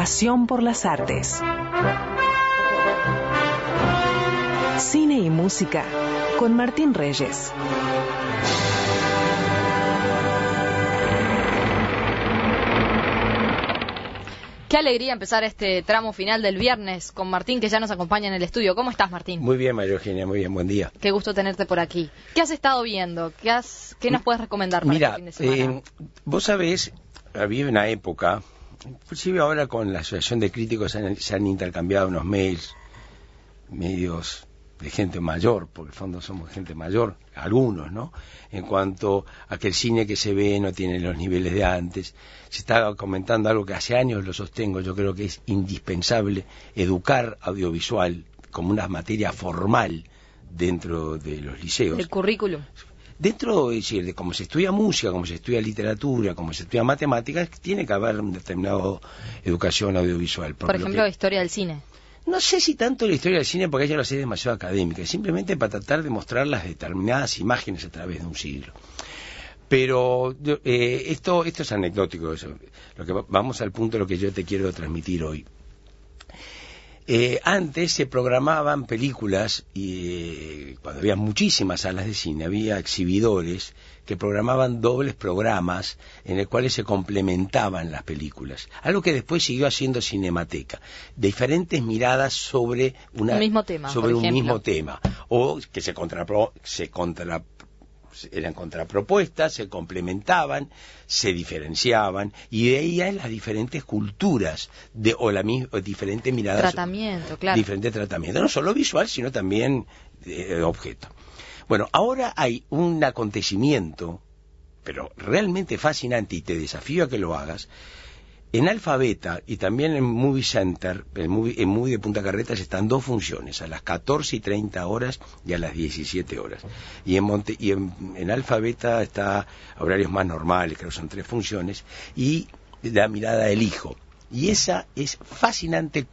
pasión por las artes. Cine y música con Martín Reyes. Qué alegría empezar este tramo final del viernes con Martín, que ya nos acompaña en el estudio. ¿Cómo estás, Martín? Muy bien, María Eugenia, muy bien, buen día. Qué gusto tenerte por aquí. ¿Qué has estado viendo? ¿Qué nos puedes recomendar para este fin de semana? Vos sabés, había una época, inclusive ahora con la Asociación de Críticos se han intercambiado unos medios de gente mayor, porque en el fondo somos gente mayor, algunos, ¿no? En cuanto a que el cine que se ve no tiene los niveles de antes. Se estaba comentando algo que hace años lo sostengo, yo creo que es indispensable educar audiovisual como una materia formal dentro de los liceos. El currículum. Dentro, es decir, de cómo se estudia música, cómo se estudia literatura, cómo se estudia matemáticas, tiene que haber una determinada educación audiovisual. Por ejemplo, historia del cine. No sé si tanto la historia del cine, porque ella lo hace demasiado académica, simplemente para tratar de mostrar las determinadas imágenes a través de un siglo. Pero esto es anecdótico, eso. Vamos al punto de lo que yo te quiero transmitir hoy. Antes se programaban películas y cuando había muchísimas salas de cine había exhibidores que programaban dobles programas en los cuales se complementaban las películas, algo que después siguió haciendo Cinemateca, diferentes miradas sobre un mismo tema, o que eran contrapropuestas, se complementaban, se diferenciaban, y de ahí hay las diferentes culturas diferentes miradas, diferentes tratamientos, no solo visual, sino también objeto. Bueno, ahora hay un acontecimiento, pero realmente fascinante, y te desafío a que lo hagas. En Alfabeta y también en Movie Center, en Movie de Punta Carretas, están dos funciones, a las 14:30 horas y a las 17 horas. Y en Alfabeta está a horarios más normales, creo que son 3 funciones, y La mirada del hijo. Y esa es fascinante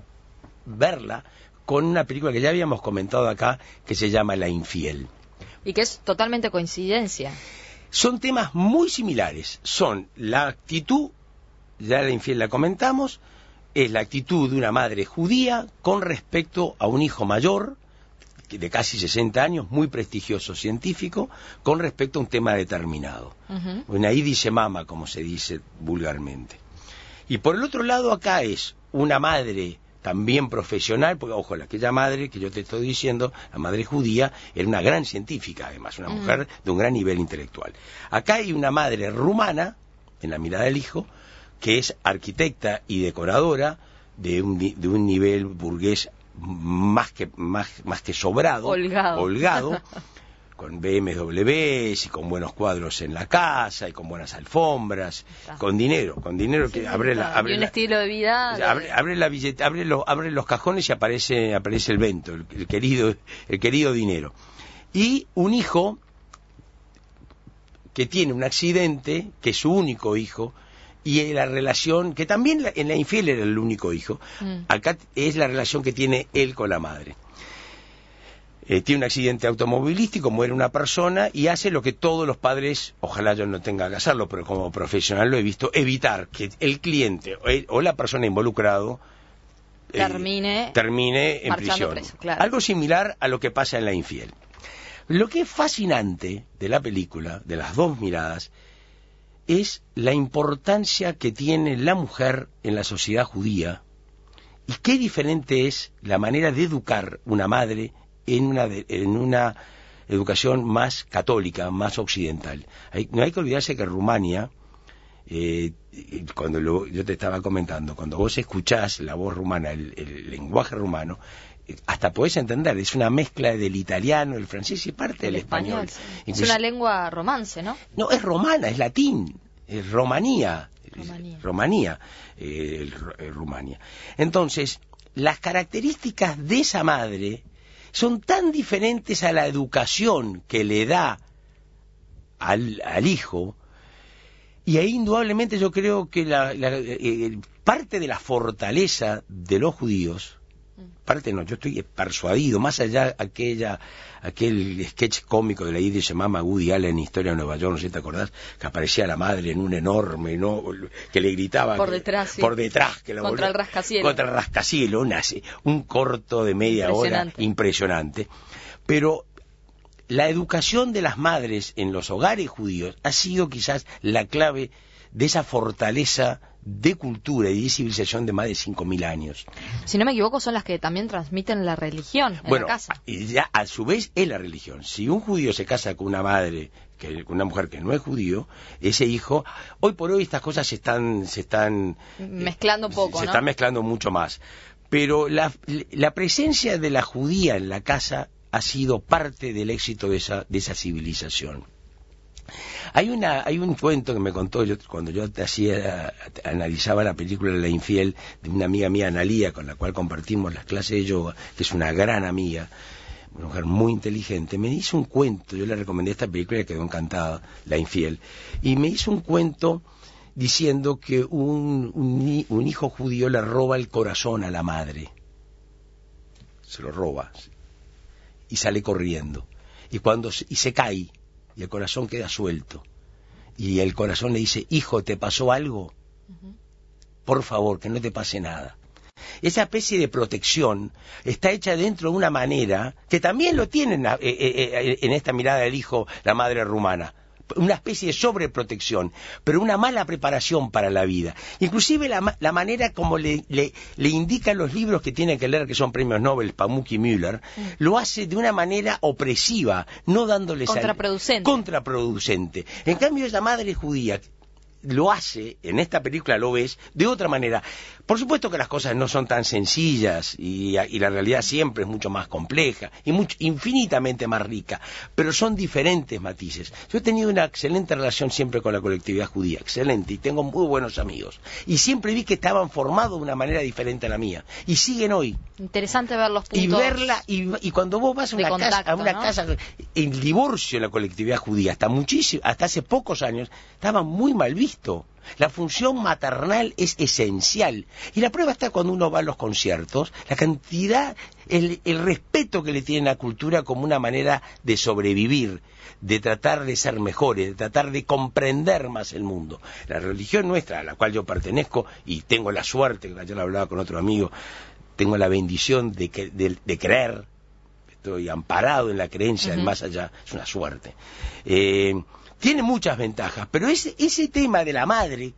verla con una película que ya habíamos comentado acá, que se llama La infiel. Y que es totalmente coincidencia. Son temas muy similares, son la actitud, ya La infiel la comentamos, es la actitud de una madre judía con respecto a un hijo mayor, de casi 60 años, muy prestigioso científico, con respecto a un tema determinado. Una dice mama, como se dice vulgarmente. Y por el otro lado acá es una madre también profesional, porque ojo, aquella madre que yo te estoy diciendo, la madre judía, era una gran científica, además, una mujer de un gran nivel intelectual. Acá hay una madre rumana, en La mirada del hijo, que es arquitecta y decoradora de un nivel burgués más que sobrado, holgado con BMWs y con buenos cuadros en la casa y con buenas alfombras, con dinero que abre un estilo de vida. Abre los cajones y aparece el vento, el querido dinero. Y un hijo que tiene un accidente, que es su único hijo, y la relación, que también en La infiel era el único hijo, acá es la relación que tiene él con la madre. Tiene un accidente automovilístico, muere una persona y hace lo que todos los padres, ojalá yo no tenga que hacerlo, pero como profesional lo he visto, evitar que el cliente o la persona involucrado termine en prisión. Preso, claro. Algo similar a lo que pasa en La infiel. Lo que es fascinante de la película, de las dos miradas, es la importancia que tiene la mujer en la sociedad judía y qué diferente es la manera de educar una madre en una educación más católica, más occidental. No hay que olvidarse que Rumania, yo te estaba comentando, cuando vos escuchás la voz rumana, el lenguaje rumano, hasta podés entender, es una mezcla del italiano, el francés y parte del español. Sí. Es una lengua romance, ¿no? No, es romana, es latín, es Rumanía. Entonces, las características de esa madre son tan diferentes a la educación que le da al hijo, y ahí indudablemente yo creo que parte de la fortaleza de los judíos Parte no, yo estoy persuadido, más allá aquel sketch cómico de la idea se llama Woody Allen, Historia de Nueva York, no sé si te acordás, que aparecía la madre en un enorme, ¿no? Que le gritaba por detrás, sí. Por detrás, que la contra el rascacielos. Contra el rascacielos, un corto de media hora impresionante. Pero la educación de las madres en los hogares judíos ha sido quizás la clave de esa fortaleza de cultura y de civilización de más de 5.000 años. Si no me equivoco, son las que también transmiten la religión en la casa. Y ya a su vez es la religión. Si un judío se casa con una madre, con una mujer que no es judío, ese hijo, hoy por hoy estas cosas se están mezclando un poco, se están mezclando mucho más. Pero la presencia de la judía en la casa ha sido parte del éxito de esa civilización. Hay un cuento que me contó cuando yo analizaba la película La Infiel, de una amiga mía, Analía, con la cual compartimos las clases de yoga, que es una gran amiga, una mujer muy inteligente. Me hizo un cuento, yo le recomendé esta película y quedó encantada, La Infiel, y me hizo un cuento diciendo que un hijo judío le roba el corazón a la madre, se lo roba y sale corriendo, y se cae y el corazón queda suelto. Y el corazón le dice, hijo, ¿te pasó algo? Por favor, que no te pase nada. Esa especie de protección está hecha dentro de una manera que también lo tienen en esta mirada del hijo, la madre rumana. Una especie de sobreprotección, pero una mala preparación para la vida. Inclusive la manera como le indican los libros que tienen que leer, que son premios Nobel, Pamuk y Müller, lo hace de una manera opresiva, no dándole contraproducente. En cambio, esa madre judía lo hace, en esta película lo ves, de otra manera. Por supuesto que las cosas no son tan sencillas y la realidad siempre es mucho más compleja y infinitamente más rica, pero son diferentes matices. Yo he tenido una excelente relación siempre con la colectividad judía, excelente, y tengo muy buenos amigos. Y siempre vi que estaban formados de una manera diferente a la mía. Y siguen hoy. Interesante ver los puntos. Y verla, y cuando vos vas a una casa, el divorcio en la colectividad judía, hasta hace pocos años, estaba muy mal visto. La función maternal es esencial. Y la prueba está cuando uno va a los conciertos, la cantidad, el respeto que le tienen a la cultura como una manera de sobrevivir, de tratar de ser mejores, de tratar de comprender más el mundo. La religión nuestra, a la cual yo pertenezco, y tengo la suerte, ayer lo hablaba con otro amigo, tengo la bendición de creer, estoy amparado en la creencia del más allá, es una suerte. Tiene muchas ventajas, pero ese tema de la madre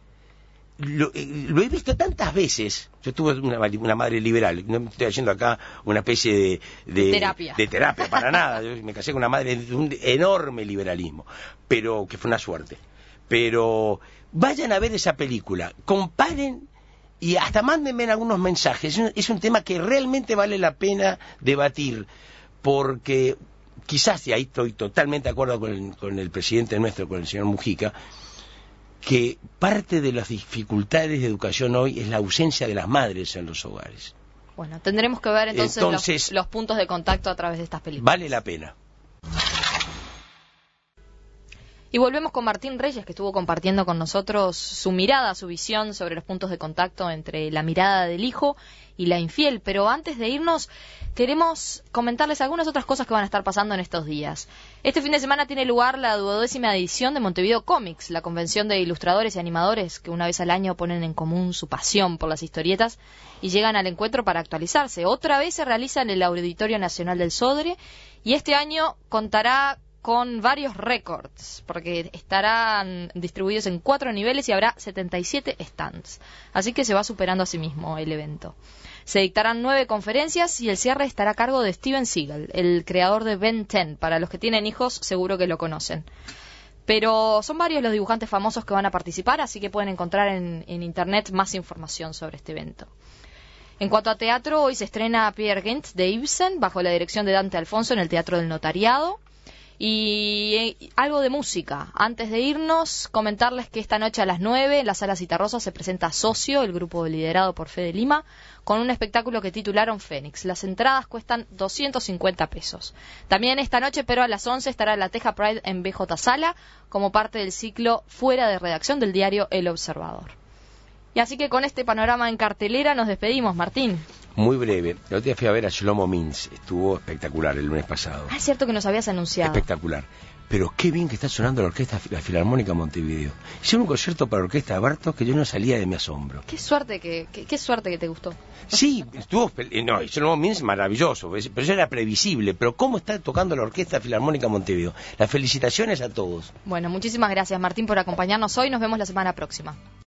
lo he visto tantas veces. Yo tuve una madre liberal, no estoy haciendo acá una especie de terapia para nada. Yo me casé con una madre de un enorme liberalismo, pero que fue una suerte. Pero vayan a ver esa película, comparen y hasta mándenme algunos mensajes. Es un tema que realmente vale la pena debatir, porque quizás, y ahí estoy totalmente de acuerdo con el presidente nuestro, con el señor Mujica, que parte de las dificultades de educación hoy es la ausencia de las madres en los hogares. Bueno, tendremos que ver entonces los puntos de contacto a través de estas películas. Vale la pena. Y volvemos con Martín Reyes, que estuvo compartiendo con nosotros su mirada, su visión sobre los puntos de contacto entre la mirada del hijo y la infiel. Pero antes de irnos, queremos comentarles algunas otras cosas que van a estar pasando en estos días. Este fin de semana tiene lugar la 12ª edición de Montevideo Comics, la convención de ilustradores y animadores que una vez al año ponen en común su pasión por las historietas y llegan al encuentro para actualizarse. Otra vez se realiza en el Auditorio Nacional del Sodre y este año contará con varios récords, porque estarán distribuidos en 4 niveles y habrá 77 stands. Así que se va superando a sí mismo el evento. Se dictarán 9 conferencias y el cierre estará a cargo de Steven Seagal, el creador de Ben 10. Para los que tienen hijos, seguro que lo conocen. Pero son varios los dibujantes famosos que van a participar, así que pueden encontrar en internet más información sobre este evento. En cuanto a teatro, hoy se estrena Peer Gynt de Ibsen, bajo la dirección de Dante Alfonso en el Teatro del Notariado. Y algo de música. Antes de irnos, comentarles que esta noche a las 9 en la Sala Citarrosa se presenta Socio, el grupo liderado por Fede Lima, con un espectáculo que titularon Fénix. Las entradas cuestan 250 pesos. También esta noche, pero a las 11, estará la Teja Pride en BJ Sala, como parte del ciclo Fuera de Redacción del diario El Observador. Y así que con este panorama en cartelera nos despedimos, Martín. Muy breve. El otro día fui a ver a Shlomo Mintz. Estuvo espectacular el lunes pasado. Ah, es cierto que nos habías anunciado. Espectacular. Pero qué bien que está sonando la orquesta, la Filarmónica Montevideo. Hicieron un concierto para la orquesta de Bartók que yo no salía de mi asombro. Qué suerte que te gustó. Sí, estuvo... No, Shlomo Mintz maravilloso, pero eso era previsible. Pero ¿cómo está tocando la Orquesta Filarmónica Montevideo? Las felicitaciones a todos. Bueno, muchísimas gracias, Martín, por acompañarnos hoy. Nos vemos la semana próxima.